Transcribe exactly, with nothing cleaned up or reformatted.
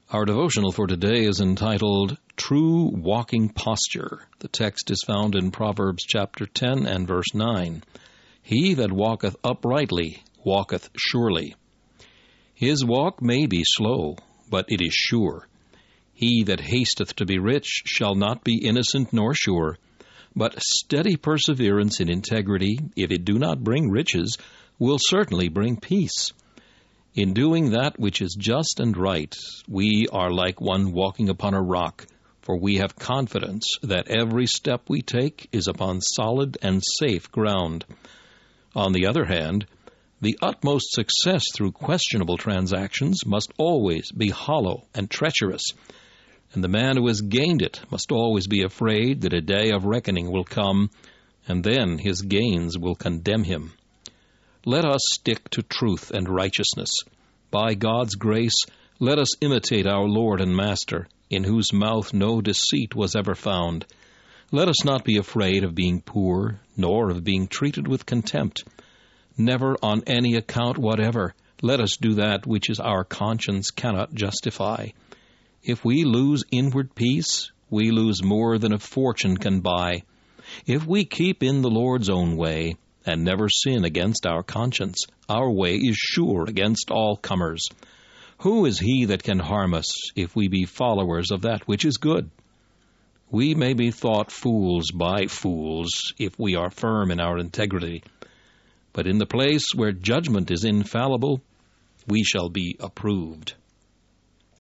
Our devotional for today is entitled, True Walking Posture. The text is found in Proverbs chapter ten and verse nine. He that walketh uprightly walketh surely. His walk may be slow, but it is sure. He that hasteth to be rich shall not be innocent nor sure. But steady perseverance in integrity, if it do not bring riches, will certainly bring peace. In doing that which is just and right, we are like one walking upon a rock, for we have confidence that every step we take is upon solid and safe ground. On the other hand, the utmost success through questionable transactions must always be hollow and treacherous, and the man who has gained it must always be afraid that a day of reckoning will come, and then his gains will condemn him. Let us stick to truth and righteousness. By God's grace, let us imitate our Lord and Master, in whose mouth no deceit was ever found. Let us not be afraid of being poor, nor of being treated with contempt. Never on any account whatever let us do that which is our conscience cannot justify. If we lose inward peace, we lose more than a fortune can buy. If we keep in the Lord's own way, and never sin against our conscience, our way is sure against all comers. Who is he that can harm us, if we be followers of that which is good? We may be thought fools by fools, if we are firm in our integrity. But in the place where judgment is infallible, we shall be approved.